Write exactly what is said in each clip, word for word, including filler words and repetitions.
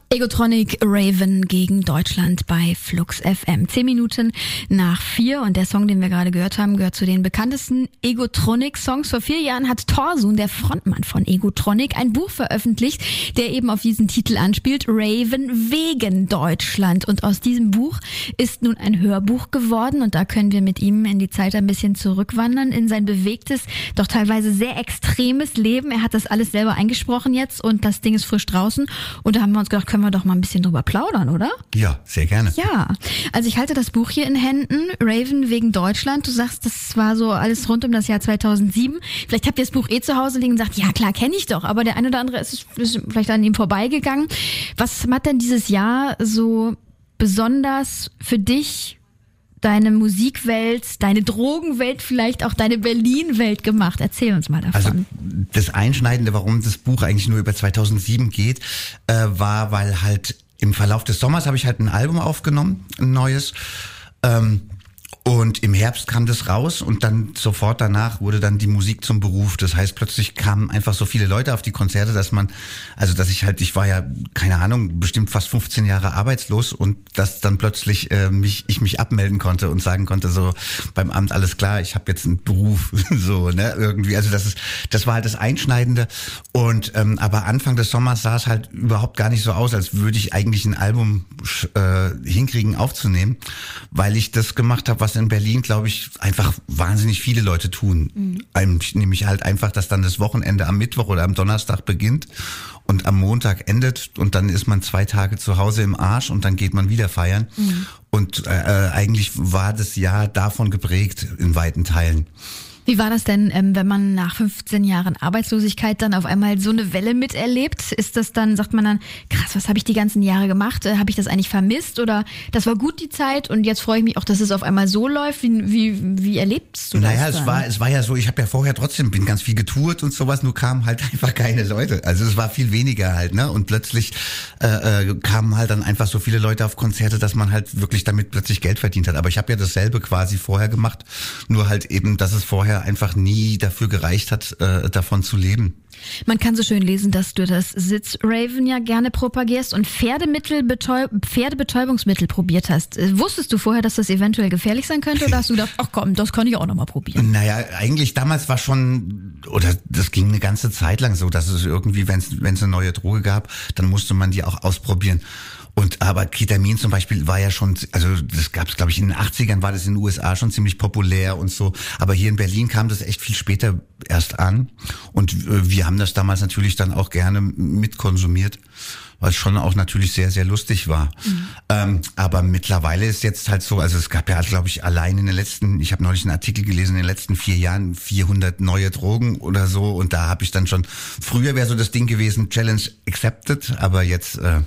Egotronic, Raven gegen Deutschland bei Flux F M. Zehn Minuten nach vier und der Song, den wir gerade gehört haben, gehört zu den bekanntesten Egotronic-Songs. Vor vier Jahren hat Torsun, der Frontmann von Egotronic, ein Buch veröffentlicht, der eben auf diesen Titel anspielt, Raven wegen Deutschland. Und aus diesem Buch ist nun ein Hörbuch geworden und da können wir mit ihm in die Zeit ein bisschen zurückwandern, in sein bewegtes, doch teilweise sehr extremes Leben. Er hat das alles selber eingesprochen jetzt und das Ding ist frisch draußen und da haben wir uns gedacht, können wir doch mal ein bisschen drüber plaudern, oder? Ja, sehr gerne. Ja, also ich halte das Buch hier in Händen, Raven wegen Deutschland. Du sagst, das war so alles rund um das Jahr zweitausendsieben. Vielleicht habt ihr das Buch eh zu Hause liegen und sagt, ja klar, kenne ich doch, aber der eine oder andere ist, ist vielleicht an ihm vorbeigegangen. Was hat denn dieses Jahr so besonders für dich, deine Musikwelt, deine Drogenwelt, vielleicht auch deine Berlin-Welt gemacht? Erzähl uns mal davon. Also das Einschneidende, warum das Buch eigentlich nur über zweitausendsieben geht, äh, war, weil halt im Verlauf des Sommers habe ich halt ein Album aufgenommen, ein neues. Ähm, und im Herbst kam das raus und dann sofort danach wurde dann die Musik zum Beruf. Das heißt, plötzlich kamen einfach so viele Leute auf die Konzerte, dass man, also dass ich halt, ich war ja, keine Ahnung, bestimmt fast fünfzehn Jahre arbeitslos und dass dann plötzlich äh, mich ich mich abmelden konnte und sagen konnte, so beim Amt, alles klar, ich habe jetzt einen Beruf, so, ne, irgendwie. Also das ist, das war halt das Einschneidende. Und ähm, aber Anfang des Sommers sah es halt überhaupt gar nicht so aus, als würde ich eigentlich ein Album äh, hinkriegen aufzunehmen, weil ich das gemacht habe, was in Berlin, glaube ich, einfach wahnsinnig viele Leute tun. Mhm. Nämlich halt einfach, dass dann das Wochenende am Mittwoch oder am Donnerstag beginnt und am Montag endet und dann ist man zwei Tage zu Hause im Arsch und dann geht man wieder feiern. Mhm. Und äh, eigentlich war das Jahr davon geprägt in weiten Teilen. Wie war das denn, wenn man nach fünfzehn Jahren Arbeitslosigkeit dann auf einmal so eine Welle miterlebt? Ist das dann, sagt man dann, krass, was habe ich die ganzen Jahre gemacht? Habe ich das eigentlich vermisst? Oder das war gut die Zeit und jetzt freue ich mich auch, dass es auf einmal so läuft? Wie, wie, wie erlebst du das? Naja, dann? es war, es war ja so, ich habe ja vorher trotzdem, bin ganz viel getourt und sowas, nur kamen halt einfach keine Leute. Also es war viel weniger halt, ne? Und plötzlich äh, kamen halt dann einfach so viele Leute auf Konzerte, dass man halt wirklich damit plötzlich Geld verdient hat. Aber ich habe ja dasselbe quasi vorher gemacht, nur halt eben, dass es vorher einfach nie dafür gereicht hat, äh, davon zu leben. Man kann so schön lesen, dass du das Sitz-Raven ja gerne propagierst und Pferdemittel, Betäub- Pferdebetäubungsmittel probiert hast. Wusstest du vorher, dass das eventuell gefährlich sein könnte oder hast du gedacht, ach komm, das kann ich auch nochmal probieren? Naja, eigentlich damals war schon, oder das ging eine ganze Zeit lang so, dass es irgendwie, wenn es wenn es eine neue Droge gab, dann musste man die auch ausprobieren. Und aber Ketamin zum Beispiel war ja schon, also das gab es, glaube ich, in den achtzigern war das in den U S A schon ziemlich populär und so. Aber hier in Berlin kam das echt viel später erst an. Und äh, wir haben das damals natürlich dann auch gerne mitkonsumiert, weil es schon auch natürlich sehr, sehr lustig war. Mhm. Ähm, aber mittlerweile ist jetzt halt so, also es gab ja, glaube ich, allein in den letzten, ich habe neulich einen Artikel gelesen, in den letzten vier Jahren vierhundert neue Drogen oder so. Und da habe ich dann schon, früher wäre so das Ding gewesen, Challenge accepted, aber jetzt äh,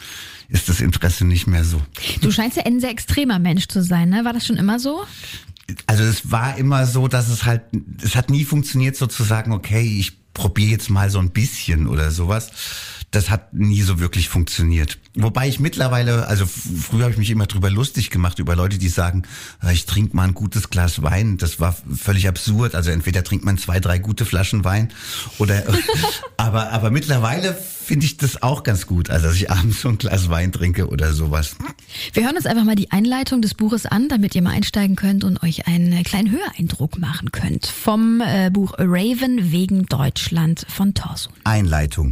ist das Interesse nicht mehr so. Du scheinst ja ein sehr extremer Mensch zu sein, ne? War das schon immer so? Also es war immer so, dass es halt, es hat nie funktioniert sozusagen, okay, ich probiere jetzt mal so ein bisschen oder sowas. Das hat nie so wirklich funktioniert. Wobei ich mittlerweile, also früher habe ich mich immer drüber lustig gemacht, über Leute, die sagen, ich trinke mal ein gutes Glas Wein. Das war völlig absurd. Also entweder trinkt man zwei, drei gute Flaschen Wein oder, aber, aber mittlerweile finde ich das auch ganz gut. Also dass ich abends so ein Glas Wein trinke oder sowas. Wir hören uns einfach mal die Einleitung des Buches an, damit ihr mal einsteigen könnt und euch einen kleinen Höreindruck machen könnt. Vom äh, Buch Raven wegen Deutschland von Torsun. Einleitung.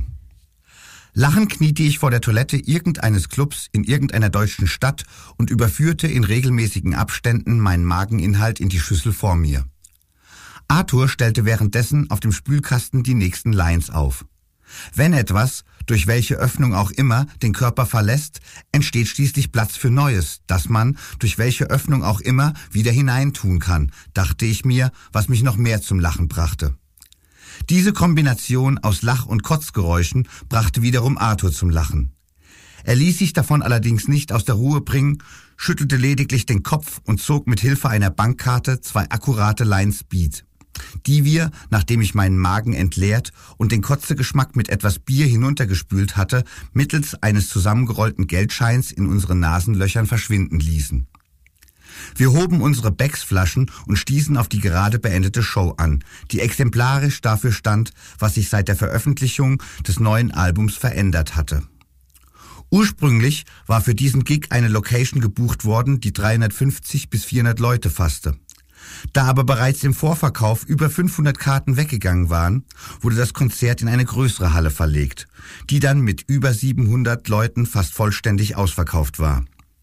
Lachend kniete ich vor der Toilette irgendeines Clubs in irgendeiner deutschen Stadt und überführte in regelmäßigen Abständen meinen Mageninhalt in die Schüssel vor mir. Arthur stellte währenddessen auf dem Spülkasten die nächsten Lines auf. Wenn etwas, durch welche Öffnung auch immer, den Körper verlässt, entsteht schließlich Platz für Neues, das man, durch welche Öffnung auch immer, wieder hineintun kann, dachte ich mir, was mich noch mehr zum Lachen brachte. Diese Kombination aus Lach- und Kotzgeräuschen brachte wiederum Arthur zum Lachen. Er ließ sich davon allerdings nicht aus der Ruhe bringen, schüttelte lediglich den Kopf und zog mit Hilfe einer Bankkarte zwei akkurate Lines Speed, die wir, nachdem ich meinen Magen entleert und den Kotzegeschmack mit etwas Bier hinuntergespült hatte, mittels eines zusammengerollten Geldscheins in unseren Nasenlöchern verschwinden ließen. Wir hoben unsere Becks-Flaschen und stießen auf die gerade beendete Show an, die exemplarisch dafür stand, was sich seit der Veröffentlichung des neuen Albums verändert hatte. Ursprünglich war für diesen Gig eine Location gebucht worden, die dreihundertfünfzig bis vierhundert Leute fasste. Da aber bereits im Vorverkauf über fünfhundert Karten weggegangen waren, wurde das Konzert in eine größere Halle verlegt, die dann mit über siebenhundert Leuten fast vollständig ausverkauft war.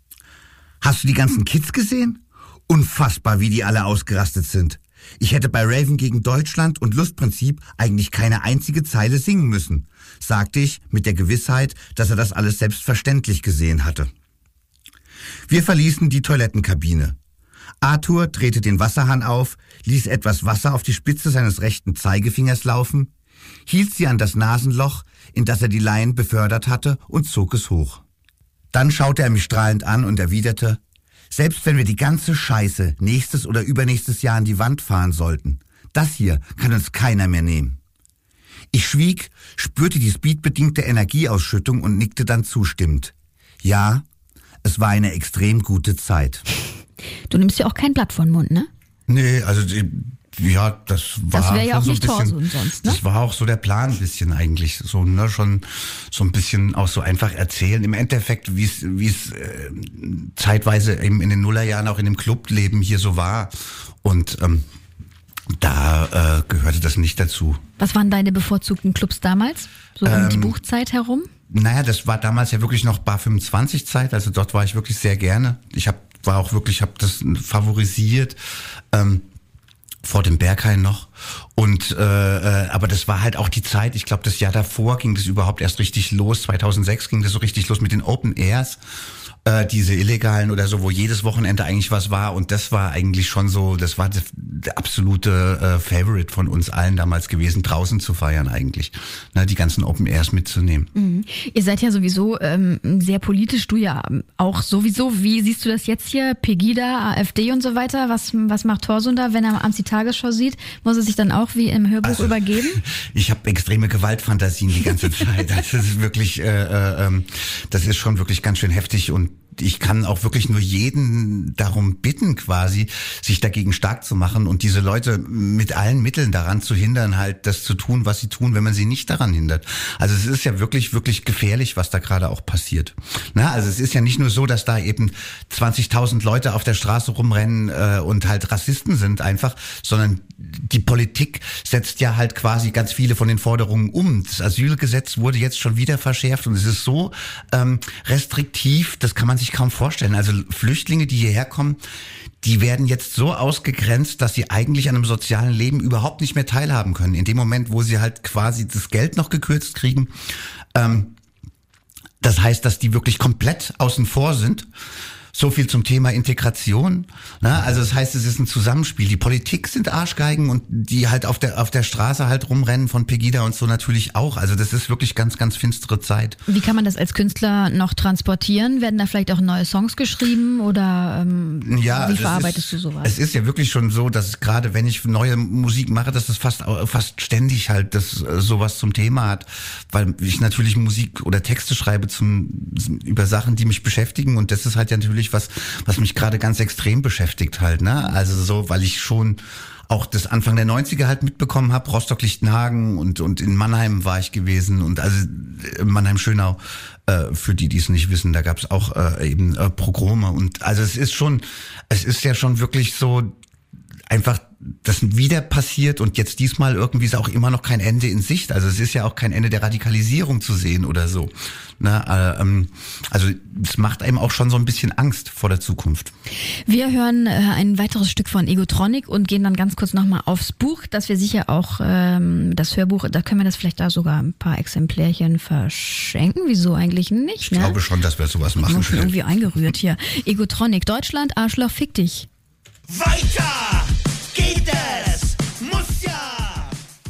Hast du die ganzen Kids gesehen? Unfassbar, wie die alle ausgerastet sind. Ich hätte bei Raven gegen Deutschland und Lustprinzip eigentlich keine einzige Zeile singen müssen, sagte ich mit der Gewissheit, dass er das alles selbstverständlich gesehen hatte. Wir verließen die Toilettenkabine. Arthur drehte den Wasserhahn auf, ließ etwas Wasser auf die Spitze seines rechten Zeigefingers laufen, hielt sie an das Nasenloch, in das er die Leien befördert hatte, und zog es hoch. Dann schaute er mich strahlend an und erwiderte: Selbst wenn wir die ganze Scheiße nächstes oder übernächstes Jahr an die Wand fahren sollten, das hier kann uns keiner mehr nehmen. Ich schwieg, spürte die speedbedingte Energieausschüttung und nickte dann zustimmend. Ja, es war eine extrem gute Zeit. Du nimmst ja auch kein Blatt vor den Mund, ne? Nee, also ja, das war das wäre ja auch so ein nicht bisschen, Torsun sonst, ne? Das war auch so der Plan ein bisschen eigentlich, so ne, schon so ein bisschen auch so einfach erzählen. Im Endeffekt, wie es wie es äh, zeitweise eben in den Nullerjahren auch in dem Clubleben hier so war, und ähm, da äh, gehörte das nicht dazu. Was waren deine bevorzugten Clubs damals, so um ähm, die Buchzeit herum? Naja, das war damals ja wirklich noch Bar fünfundzwanzig Zeit, also dort war ich wirklich sehr gerne. Ich hab, war auch wirklich, habe das favorisiert. Ähm, vor dem Berghain noch, und äh, aber das war halt auch die Zeit, ich glaube das Jahr davor ging das überhaupt erst richtig los, zweitausendsechs ging das so richtig los mit den Open Airs, äh, diese illegalen oder so, wo jedes Wochenende eigentlich was war, und das war eigentlich schon so, das war das, der absolute äh, Favorite von uns allen damals gewesen, draußen zu feiern eigentlich, ne, die ganzen Open Airs mitzunehmen. Mhm. Ihr seid ja sowieso ähm, sehr politisch, du ja auch sowieso. Wie siehst du das jetzt hier? Pegida, AfD und so weiter. Was was macht Torsun da, wenn er abends die Tagesschau sieht? Muss er sich dann auch wie im Hörbuch also, übergeben? Ich habe extreme Gewaltfantasien die ganze Zeit. Das ist wirklich, äh, äh, das ist schon wirklich ganz schön heftig, und ich kann auch wirklich nur jeden darum bitten, quasi sich dagegen stark zu machen und diese Leute mit allen Mitteln daran zu hindern, halt das zu tun, was sie tun, wenn man sie nicht daran hindert. Also es ist ja wirklich, wirklich gefährlich, was da gerade auch passiert. Na, also es ist ja nicht nur so, dass da eben zwanzigtausend Leute auf der Straße rumrennen äh, und halt Rassisten sind einfach, sondern die Politik setzt ja halt quasi ganz viele von den Forderungen um. Das Asylgesetz wurde jetzt schon wieder verschärft, und es ist so ähm, restriktiv, das kann man sich kaum vorstellen. Also Flüchtlinge, die hierher kommen, die werden jetzt so ausgegrenzt, dass sie eigentlich an einem sozialen Leben überhaupt nicht mehr teilhaben können. In dem Moment, wo sie halt quasi das Geld noch gekürzt kriegen. Ähm, das heißt, dass die wirklich komplett außen vor sind. So viel zum Thema Integration. Na, also das heißt, es ist ein Zusammenspiel. Die Politik sind Arschgeigen, und die halt auf der auf der Straße halt rumrennen von Pegida und so natürlich auch. Also das ist wirklich ganz, ganz finstere Zeit. Wie kann man das als Künstler noch transportieren? Werden da vielleicht auch neue Songs geschrieben, oder ähm, ja, wie verarbeitest ist, du sowas? Es ist ja wirklich schon so, dass gerade wenn ich neue Musik mache, dass es fast fast ständig halt das sowas zum Thema hat, weil ich natürlich Musik oder Texte schreibe zum über Sachen, die mich beschäftigen, und das ist halt ja natürlich was, was mich gerade ganz extrem beschäftigt halt, ne? Also so, weil ich schon auch das Anfang der neunziger halt mitbekommen habe, Rostock-Lichtenhagen, und und in Mannheim war ich gewesen, und also Mannheim-Schönau, äh, für die, die es nicht wissen, da gab es auch äh, eben äh, Pogrome, und also es ist schon, es ist ja schon wirklich so einfach, das wieder passiert, und jetzt diesmal irgendwie ist auch immer noch kein Ende in Sicht. Also es ist ja auch kein Ende der Radikalisierung zu sehen oder so. Na, ähm, also es macht einem auch schon so ein bisschen Angst vor der Zukunft. Wir hören äh, ein weiteres Stück von Egotronic und gehen dann ganz kurz nochmal aufs Buch, dass wir sicher auch ähm, das Hörbuch, da können wir das vielleicht da sogar ein paar Exemplärchen verschenken. Wieso eigentlich nicht? Ich ne? glaube schon, dass wir sowas machen. Ich bin irgendwie eingerührt hier. Egotronic, Deutschland, Arschloch, fick dich. Weiter geht es, muss ja.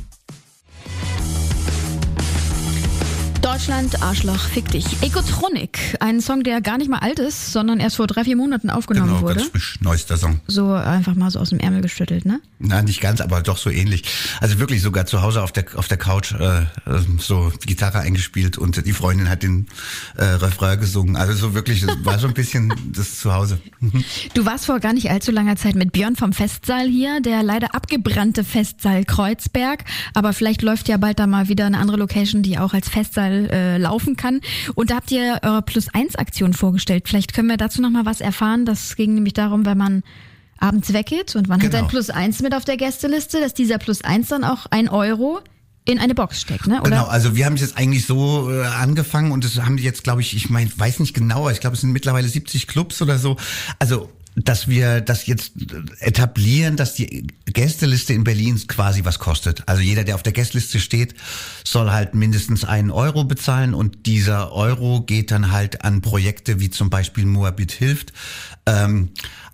Deutschland, Arschloch, fick dich. Egotronic, ein Song, der gar nicht mal alt ist, sondern erst vor drei, vier Monaten aufgenommen genau, wurde. Ganz frisch, neuester Song. So einfach mal so aus dem Ärmel geschüttelt, ne? Nein, nicht ganz, aber doch so ähnlich. Also wirklich sogar zu Hause auf der auf der Couch äh, so Gitarre eingespielt, und die Freundin hat den äh, Refrain gesungen. Also so wirklich, das war so ein bisschen das Zuhause. Du warst vor gar nicht allzu langer Zeit mit Björn vom Festsaal hier, der leider abgebrannte Festsaal Kreuzberg. Aber vielleicht läuft ja bald da mal wieder eine andere Location, die auch als Festsaal mal äh, laufen kann. Und da habt ihr eure Plus eins Aktion vorgestellt. Vielleicht können wir dazu noch mal was erfahren. Das ging nämlich darum, wenn man abends weggeht und man Genau. hat ein Plus eins mit auf der Gästeliste, dass dieser Plus eins dann auch ein Euro in eine Box steckt, ne? Oder? Genau, also wir haben es jetzt eigentlich so äh, angefangen und das haben jetzt, glaube ich, ich meine, weiß nicht genauer, ich glaube, es sind mittlerweile siebzig Clubs oder so. Also dass wir das jetzt etablieren, dass die Gästeliste in Berlin quasi was kostet. Also jeder, der auf der Gästeliste steht, soll halt mindestens einen Euro bezahlen und dieser Euro geht dann halt an Projekte wie zum Beispiel Moabit hilft, ähm,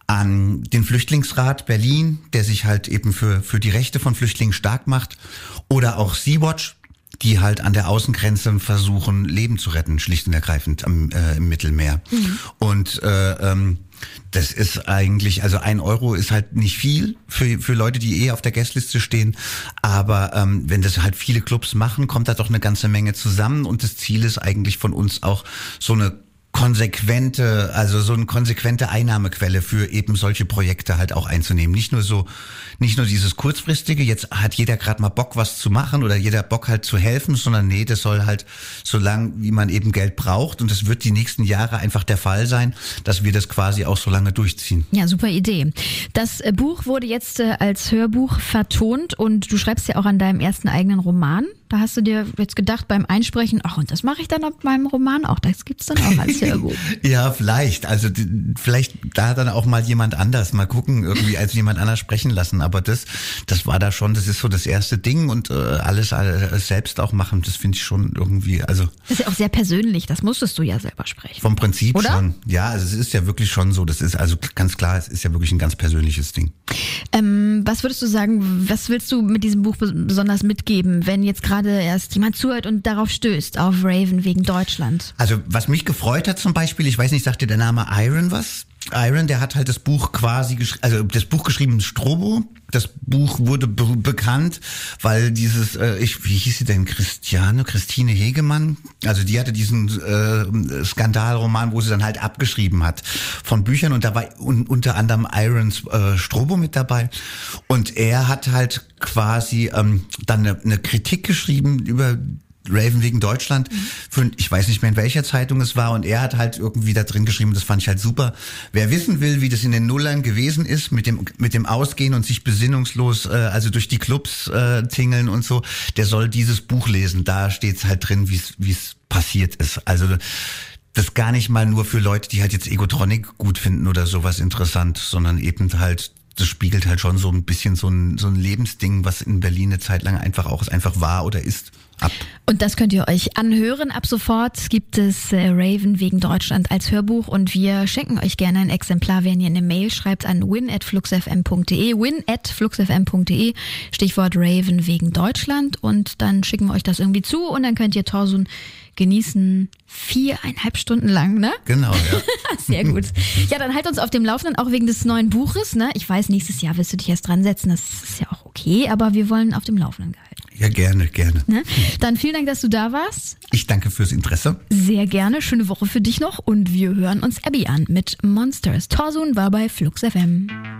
an den Flüchtlingsrat Berlin, der sich halt eben für für die Rechte von Flüchtlingen stark macht, oder auch Sea-Watch, die halt an der Außengrenze versuchen, Leben zu retten, schlicht und ergreifend am, äh, im Mittelmeer. Mhm. Und äh, ähm, das ist eigentlich, also ein Euro ist halt nicht viel für für Leute, die eh auf der Gästeliste stehen, aber ähm, wenn das halt viele Clubs machen, kommt da doch eine ganze Menge zusammen und das Ziel ist eigentlich von uns auch so eine konsequente, also so eine konsequente Einnahmequelle für eben solche Projekte halt auch einzunehmen. Nicht nur so, nicht nur dieses kurzfristige, jetzt hat jeder gerade mal Bock, was zu machen oder jeder Bock halt zu helfen, sondern nee, das soll halt so lang, wie man eben Geld braucht und das wird die nächsten Jahre einfach der Fall sein, dass wir das quasi auch so lange durchziehen. Ja, super Idee. Das Buch wurde jetzt äh, als Hörbuch vertont und du schreibst ja auch an deinem ersten eigenen Roman. Da hast du dir jetzt gedacht beim Einsprechen, ach, und das mache ich dann auf meinem Roman auch. Das gibt's dann auch als Hörbuch. Ja, vielleicht. Also vielleicht da dann auch mal jemand anders, mal gucken, irgendwie als jemand anders sprechen lassen. Aber das, das war da schon, das ist so das erste Ding und äh, alles, alles selbst auch machen, das finde ich schon irgendwie, also. Das ist ja auch sehr persönlich, das musstest du ja selber sprechen. Vom Prinzip Oder? Schon. Ja, also es ist ja wirklich schon so, das ist also ganz klar, es ist ja wirklich ein ganz persönliches Ding. Ähm, was würdest du sagen, was willst du mit diesem Buch besonders mitgeben, wenn jetzt gerade erst jemand zuhört und darauf stößt, auf Raven wegen Deutschland? Also was mich gefreut hat zum Beispiel, ich weiß nicht, sagt dir der Name Iron was? Iron, der hat halt das Buch quasi, gesch- also das Buch geschrieben, Strobo. Das Buch wurde be- bekannt, weil dieses, äh, ich, wie hieß sie denn, Christiane, Christine Hegemann? Also die hatte diesen äh, Skandalroman, wo sie dann halt abgeschrieben hat von Büchern und da war un- unter anderem Irons äh, Strobo mit dabei. Und er hat halt quasi ähm, dann eine, eine Kritik geschrieben über Raven wegen Deutschland, für, ich weiß nicht mehr in welcher Zeitung es war und er hat halt irgendwie da drin geschrieben, das fand ich halt super. Wer wissen will, wie das in den Nullern gewesen ist, mit dem mit dem Ausgehen und sich besinnungslos, äh, also durch die Clubs äh, tingeln und so, der soll dieses Buch lesen. Da steht's halt drin, wie es wie es passiert ist. Also das gar nicht mal nur für Leute, die halt jetzt Egotronic gut finden oder sowas interessant, sondern eben halt, das spiegelt halt schon so ein bisschen so ein so ein Lebensding, was in Berlin eine Zeit lang einfach auch einfach war oder ist, ab. Und das könnt ihr euch anhören. Ab sofort gibt es äh, Raven wegen Deutschland als Hörbuch und wir schenken euch gerne ein Exemplar, wenn ihr eine Mail schreibt an win at fluxfm punkt de, win at fluxfm punkt de, Stichwort Raven wegen Deutschland und dann schicken wir euch das irgendwie zu und dann könnt ihr Torsun genießen viereinhalb Stunden lang, ne? Genau, ja. Sehr gut. Ja, dann halt uns auf dem Laufenden, auch wegen des neuen Buches, ne? Ich weiß, nächstes Jahr wirst du dich erst dran setzen, das ist ja auch okay, aber wir wollen auf dem Laufenden gehalten. Ja, gerne, gerne. Ne? Dann vielen Dank, dass du da warst. Ich danke fürs Interesse. Sehr gerne. Schöne Woche für dich noch und wir hören uns Abby an mit Monsters. Torsun war bei Flux F M.